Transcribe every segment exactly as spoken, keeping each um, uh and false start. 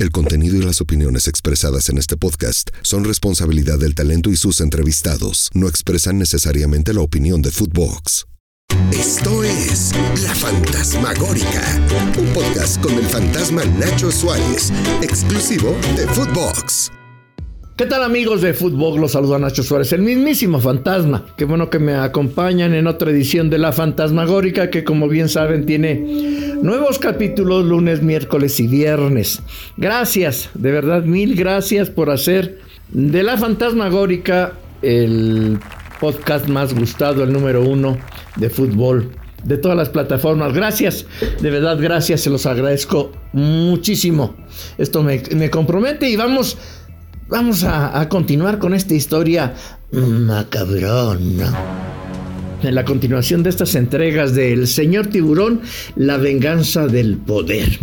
El contenido y las opiniones expresadas en este podcast son responsabilidad del talento y sus entrevistados. No expresan necesariamente la opinión de Footbox. Esto es La Fantasmagórica, un podcast con el fantasma Nacho Suárez, exclusivo de Footbox. ¿Qué tal, amigos de Footbox? Los saluda Nacho Suárez, el mismísimo fantasma. Qué bueno que me acompañan en otra edición de La Fantasmagórica, que como bien saben tiene nuevos capítulos lunes, miércoles y viernes. Gracias, de verdad, mil gracias por hacer de La Fantasmagórica el podcast más gustado, el número uno de fútbol de todas las plataformas. Gracias, de verdad, gracias, se los agradezco muchísimo. Esto me, me compromete y vamos... Vamos a, a continuar con esta historia macabrona. En la continuación de estas entregas del Señor Tiburón, la venganza del poder.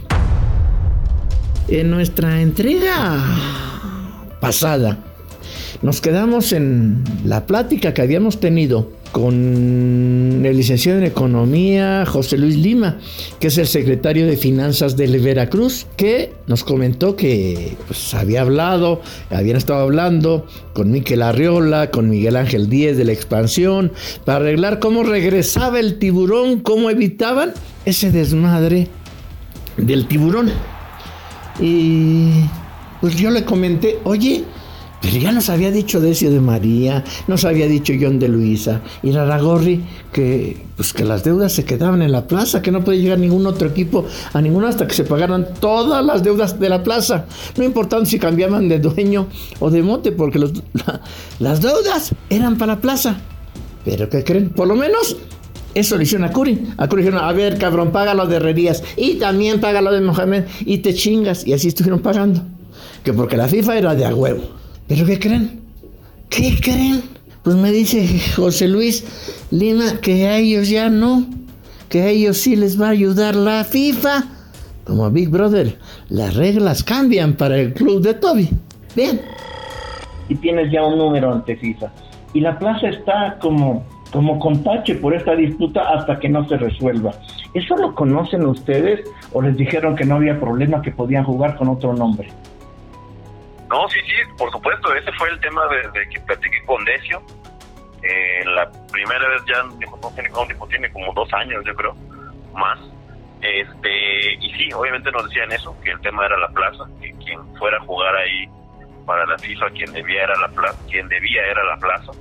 En nuestra entrega pasada, nos quedamos en la plática que habíamos tenido con el licenciado en Economía, José Luis Lima, que es el secretario de Finanzas del Veracruz, que nos comentó que pues, había hablado, habían estado hablando con Miquel Arriola, con Miguel Ángel Díez de la Expansión, para arreglar cómo regresaba el tiburón, cómo evitaban ese desmadre del tiburón. Y pues yo le comenté, oye, pero ya nos había dicho Decio de María, nos había dicho John de Luisa y Raragorri que, pues que las deudas se quedaban en la plaza, que no podía llegar ningún otro equipo a ninguno hasta que se pagaran todas las deudas de la plaza, no importando si cambiaban de dueño o de mote, porque los, la, las deudas eran para la plaza. Pero ¿qué creen? Por lo menos eso le hicieron a Curi. A Curi dijeron, a ver, cabrón, paga lo de Herrerías y también paga lo de Mohamed y te chingas. Y así estuvieron pagando. Que porque la FIFA era de a huevo. ¿Pero qué creen? ¿Qué creen? Pues me dice José Luis Lima que a ellos ya no, que a ellos sí les va a ayudar la FIFA. Como a Big Brother, las reglas cambian para el club de Toby. Bien. Y tienes ya un número ante FIFA. Y la plaza está como, como con tache por esta disputa hasta que no se resuelva. ¿Eso lo conocen ustedes o les dijeron que no había problema, que podían jugar con otro nombre? No, sí, sí, por supuesto, ese fue el tema de, de que platiqué con Decio. Eh, la primera vez ya, no tiene, no, tiene como dos años, yo creo, más. Este, y sí, obviamente nos decían eso, que el tema era la plaza, que quien fuera a jugar ahí para la FIFA, quien debía era la plaza, quien debía era la plaza.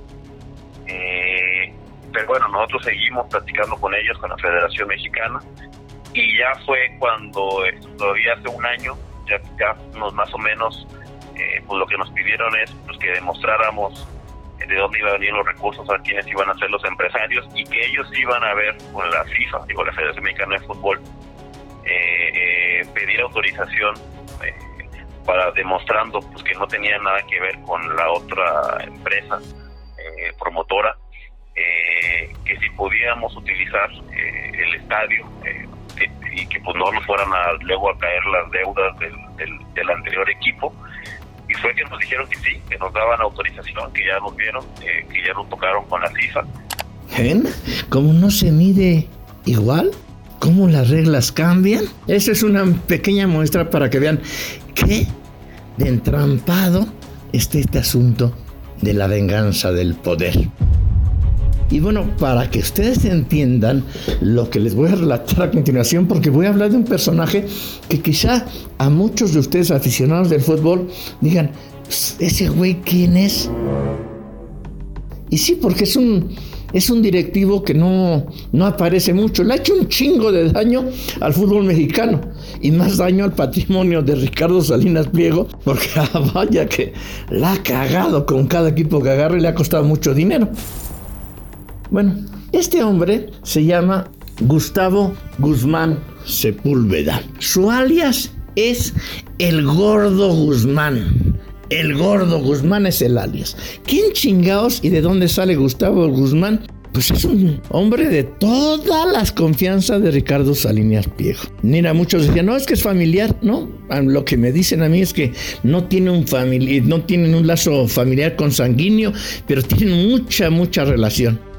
Eh, pero bueno, nosotros seguimos platicando con ellos, con la Federación Mexicana, y ya fue cuando, todavía hace un año, ya, ya nos más o menos... Eh, pues lo que nos pidieron es pues, que demostráramos eh, de dónde iban a venir los recursos, a quiénes iban a ser los empresarios y que ellos iban a ver con la FIFA, digo la Federación Mexicana de Fútbol, eh, eh, pedir autorización eh, para demostrando pues que no tenía nada que ver con la otra empresa eh, promotora, eh, que si podíamos utilizar eh, el estadio eh, y que pues no nos fueran a, luego a caer las deudas del, del, del anterior equipo. Y fue que nos dijeron que sí, que nos daban autorización, que ya nos vieron, eh, que ya nos tocaron con la FIFA. ¿Ven? ¿Cómo no se mide igual? ¿Cómo las reglas cambian? Esa es una pequeña muestra para que vean qué de entrampado está este asunto de la venganza del poder. Y bueno, para que ustedes entiendan lo que les voy a relatar a continuación, porque voy a hablar de un personaje que quizá a muchos de ustedes aficionados del fútbol digan, ¿ese güey quién es? Y sí, porque es un, es un directivo que no, no aparece mucho. Le ha hecho un chingo de daño al fútbol mexicano y más daño al patrimonio de Ricardo Salinas Pliego, porque ah, vaya que la ha cagado con cada equipo que agarre y le ha costado mucho dinero. Bueno, este hombre se llama Gustavo Guzmán Sepúlveda. Su alias es el Gordo Guzmán. El Gordo Guzmán es el alias. ¿Quién chingados y de dónde sale Gustavo Guzmán? Pues es un hombre de todas las confianzas de Ricardo Salinas Pliego. Mira, muchos decían, no, es que es familiar. No, lo que me dicen a mí es que no tiene un famili- no tienen un lazo familiar consanguíneo, pero tienen mucha, mucha relación.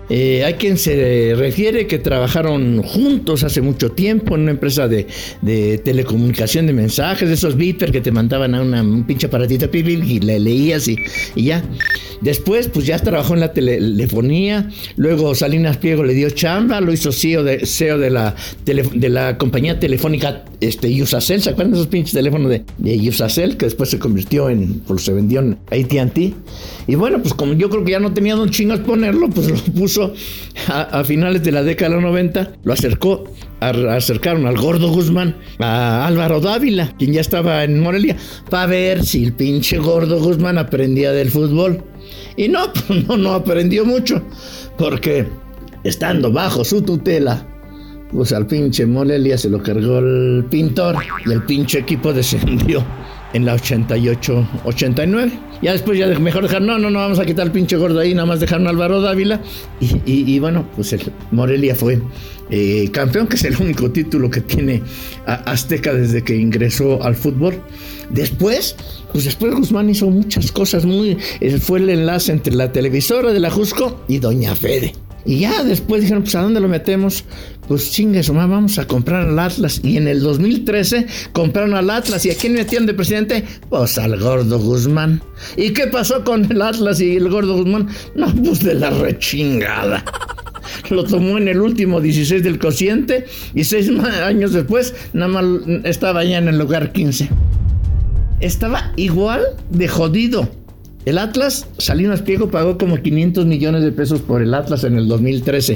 Eh, hay quien se refiere que trabajaron juntos hace mucho tiempo en una empresa de, de telecomunicación de mensajes, de esos beeper que te mandaban a una, un pinche aparatito y le leías y, y ya. Después, pues ya trabajó en la tele, telefonía. Luego Salinas Pliego le dio chamba, lo hizo C E O de, C E O de la, tele, de la compañía telefónica este, Usacell. ¿Se acuerdan de esos pinches teléfonos de, de Usacell? Que después se convirtió en, pues se vendió en A T and T. Y bueno, pues como yo creo que ya no tenía don chingas ponerlo, pues lo puso a, a finales de la década de los noventa. Lo acercó, a, acercaron al Gordo Guzmán, a Álvaro Dávila, quien ya estaba en Morelia, para ver si el pinche Gordo Guzmán aprendía del fútbol. Y no, pues no, no aprendió mucho, porque estando bajo su tutela, pues al pinche Morelia se lo cargó el Pintor y el pinche equipo descendió en la ochenta y ocho ochenta y nueve. Ya después ya mejor dejar, no, no, no, vamos a quitar al pinche Gordo ahí, nada más dejaron a Álvaro Dávila. Y, y, y bueno, pues el Morelia fue eh, campeón, que es el único título que tiene a Azteca desde que ingresó al fútbol. Después, pues después Guzmán hizo muchas cosas muy... Fue el enlace entre la televisora de la Jusco y Doña Fede. Y ya después dijeron, pues ¿a dónde lo metemos? Pues chingue su madre, vamos a comprar al Atlas. Y en el dos mil trece compraron al Atlas. ¿Y a quién metieron de presidente? Pues al Gordo Guzmán. ¿Y qué pasó con el Atlas y el Gordo Guzmán? No, pues de la rechingada. Lo tomó en el último dieciséis del cociente y seis años después nada más estaba ya en el lugar quince. Estaba igual de jodido. El Atlas, Salinas Pliego pagó como quinientos millones de pesos por el Atlas en el dos mil trece.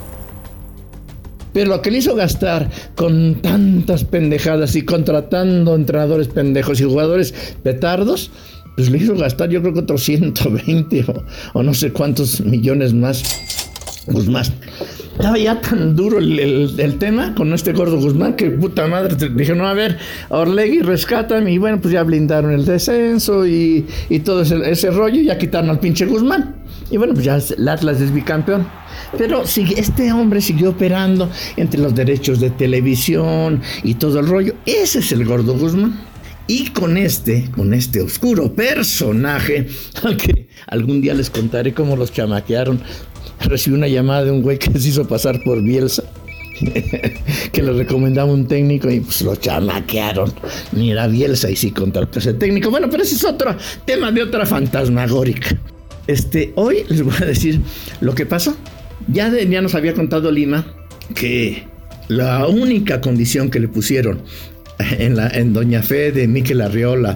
Pero lo que le hizo gastar con tantas pendejadas y contratando entrenadores pendejos y jugadores petardos, pues le hizo gastar yo creo que otros ciento veinte o, o no sé cuántos millones más. Guzmán. Estaba ya tan duro el, el, el tema con este Gordo Guzmán que puta madre, dije, no, a ver, Orlegui, rescátame. Y bueno, pues ya blindaron el descenso y, y todo ese, ese rollo, ya quitaron al pinche Guzmán. Y bueno, pues ya el Atlas es bicampeón. Pero sigue, este hombre siguió operando entre los derechos de televisión y todo el rollo. Ese es el Gordo Guzmán. Y con este, con este oscuro personaje, al que algún día les contaré cómo los chamaquearon. Recibí una llamada de un güey que se hizo pasar por Bielsa, que le recomendaba un técnico y pues lo chamaquearon. Ni era Bielsa y sí contrató ese técnico. Bueno, pero ese es otro tema de otra fantasmagórica. Este, hoy les voy a decir lo que pasó. Ya, de, ya nos había contado Lima que la única condición que le pusieron en, la, en Doña Fede, Mikel Arriola,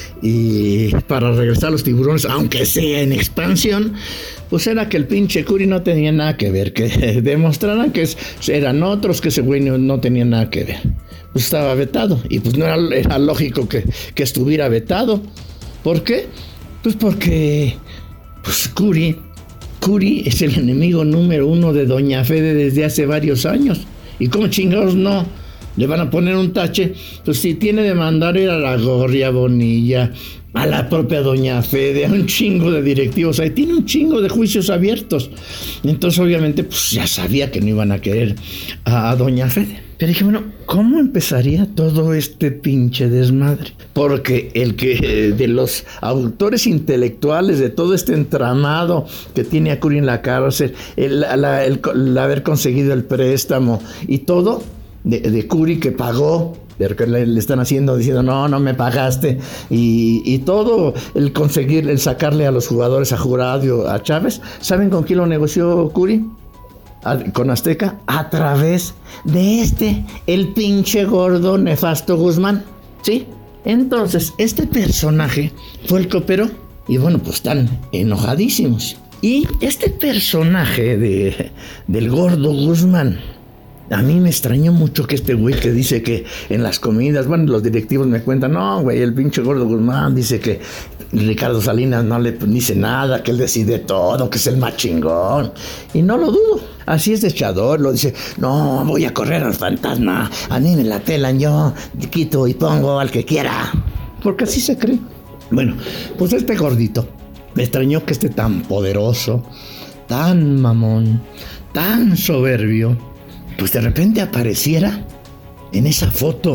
y para regresar a los Tiburones, aunque sea en expansión, pues era que el pinche Curi no tenía nada que ver, que demostraran que eran otros, que ese güey no, no tenía nada que ver. Pues estaba vetado, y pues no era, era lógico que, que estuviera vetado. ¿Por qué? Pues porque pues Curi, Curi es el enemigo número uno de Doña Fede desde hace varios años. ¿Y cómo chingados no le van a poner un tache? Pues si tiene de mandar ir a la Gorria Bonilla, a la propia Doña Fede, a un chingo de directivos, ahí tiene un chingo de juicios abiertos. Entonces obviamente pues ya sabía que no iban a querer a, a Doña Fede. Pero dije, bueno, ¿cómo empezaría todo este pinche desmadre? Porque el que de los autores intelectuales de todo este entramado que tiene a Curi en la cárcel, el, la, el, el haber conseguido el préstamo y todo de, de Curi que pagó, que le, le están haciendo, diciendo, no, no me pagaste, y, y todo el conseguir, el sacarle a los jugadores a Jurado, a Chávez, ¿saben con quién lo negoció Curi? A, con Azteca, a través de este, el pinche gordo nefasto Guzmán, ¿sí? Entonces, este personaje fue el que operó, y bueno, pues están enojadísimos. Y este personaje de, del gordo Guzmán, a mí me extrañó mucho que este güey que dice que en las comidas, bueno, los directivos me cuentan, no, güey, el pinche Gordo Guzmán dice que Ricardo Salinas no le dice nada, que él decide todo, que es el más chingón. Y no lo dudo. Así es de echador, lo dice, no, voy a correr al fantasma, a mí me la pelan, yo quito y pongo al que quiera. Porque así se cree. Bueno, pues este gordito, me extrañó que esté tan poderoso, tan mamón, tan soberbio, pues de repente apareciera en esa foto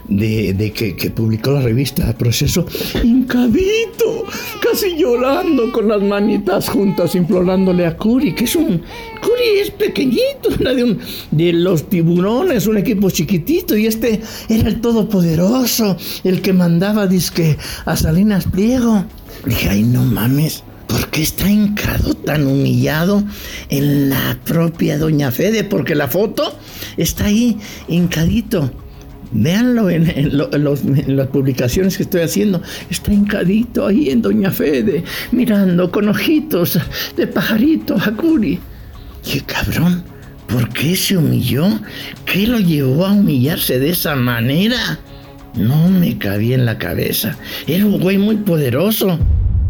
de, de que, que publicó la revista Proceso, hincadito, casi llorando, con las manitas juntas, implorándole a Curi, que es un... Curi es pequeñito, era de, un, de los Tiburones, un equipo chiquitito, y este era el todopoderoso, el que mandaba, dizque, a Salinas Pliego. Dije, ay, no mames, ¿por qué está hincado tan humillado en la propia Doña Fede? Porque la foto está ahí, hincadito. Véanlo en, en, lo, en, los, en las publicaciones que estoy haciendo. Está hincadito ahí en Doña Fede, mirando con ojitos de pajarito a Curi. Dije, cabrón, ¿por qué se humilló? ¿Qué lo llevó a humillarse de esa manera? No me cabía en la cabeza. Era un güey muy poderoso.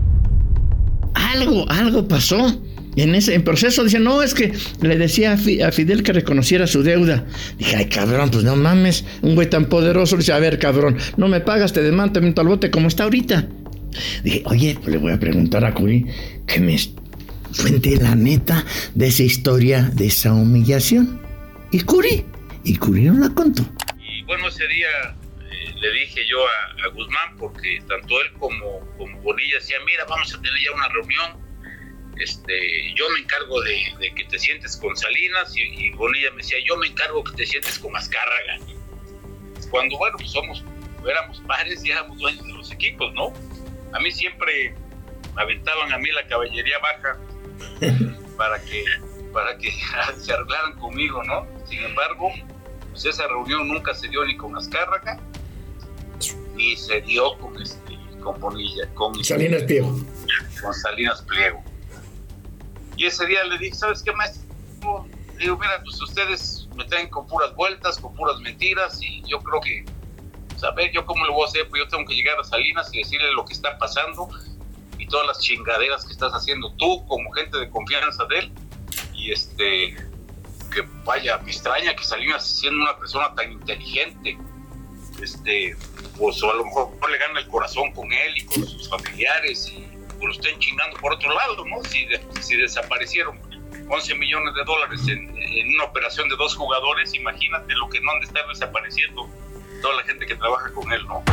Algo, algo pasó en ese en proceso. Dice, no, es que le decía a, Fi, a Fidel que reconociera su deuda. Dije, ay, cabrón, pues no mames, un güey tan poderoso. Dice, a ver, cabrón, no me pagas, te demando, te meto al bote como está ahorita. Dije, oye, pues le voy a preguntar a Curi que me cuente la neta de esa historia, de esa humillación. Y Curi, y Curi no la contó. Y bueno, ese día le dije yo a, a Guzmán, porque tanto él como, como Bonilla decían, mira, vamos a tener ya una reunión, este, yo me encargo de, de que te sientes con Salinas, y, y Bonilla me decía, yo me encargo que te sientes con Azcárraga. Cuando, bueno, pues somos, éramos pares y éramos dueños de los equipos, ¿no? A mí siempre me aventaban a mí la caballería baja para que, para que se arreglaran conmigo, ¿no? Sin embargo, pues esa reunión nunca se dio ni con Azcárraga, ni se dio con este con Bonilla, con Salinas Pliego. Con Salinas Pliego. Y ese día le dije, ¿sabes qué, maestro? Le digo, mira, pues ustedes me traen con puras vueltas, con puras mentiras, y yo creo que, pues a ver, ¿yo cómo lo voy a hacer? Pues yo tengo que llegar a Salinas y decirle lo que está pasando y todas las chingaderas que estás haciendo tú como gente de confianza de él. Y este, que vaya, me extraña que Salinas, siendo una persona tan inteligente, este, pues o a lo mejor no le gana el corazón con él y con sus familiares, y pues lo estén chingando por otro lado, ¿no? Si, de, si desaparecieron once millones de dólares en, en una operación de dos jugadores, imagínate lo que no han de estar desapareciendo toda la gente que trabaja con él, ¿no?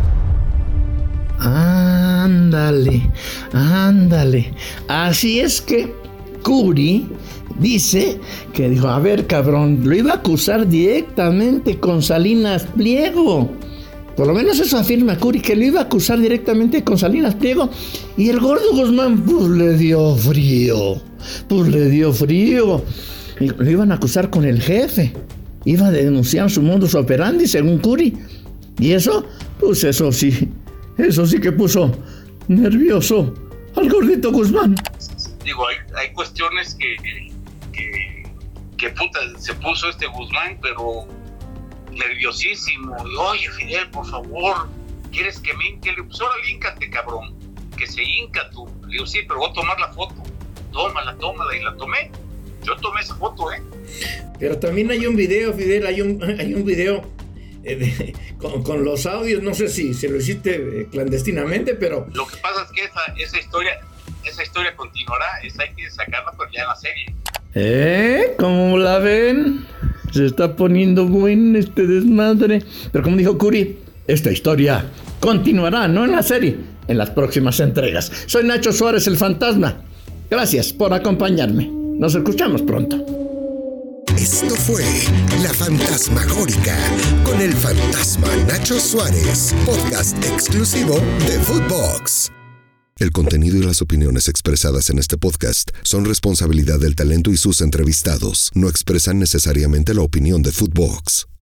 Ándale, ándale. Así es que Curi dice que dijo, a ver, cabrón, lo iba a acusar directamente con Salinas Pliego. Por lo menos eso afirma Curi, que lo iba a acusar directamente con Salinas Pliego. Y el gordo Guzmán, pues le dio frío. Pues le dio frío. Y lo iban a acusar con el jefe. Iba a denunciar su modus operandi, según Curi. Y eso, pues eso sí, eso sí que puso nervioso al gordito Guzmán. Digo, hay, hay cuestiones que, que, que puta, se puso este Guzmán, pero nerviosísimo. Y, oye, Fidel, por favor, ¿quieres que me hinque? Le digo, pues ahora híncate, cabrón, que se hinca tú. Le digo, sí, pero voy a tomar la foto. Tómala, tómala, y la tomé. Yo tomé esa foto, ¿eh? Pero también hay un video, Fidel, hay un, hay un video eh, de, con, con los audios, no sé si se lo hiciste eh, clandestinamente, pero... Lo que pasa es que esa, esa historia... Esa historia continuará, esa hay que sacarla, pero ya en la serie. ¿Eh? ¿Cómo la ven? Se está poniendo buen este desmadre. Pero como dijo Curi, esta historia continuará, no en la serie, en las próximas entregas. Soy Nacho Suárez, el fantasma. Gracias por acompañarme. Nos escuchamos pronto. Esto fue La Fantasmagórica con el fantasma Nacho Suárez, podcast exclusivo de Footbox. El contenido y las opiniones expresadas en este podcast son responsabilidad del talento y sus entrevistados. No expresan necesariamente la opinión de Footbox.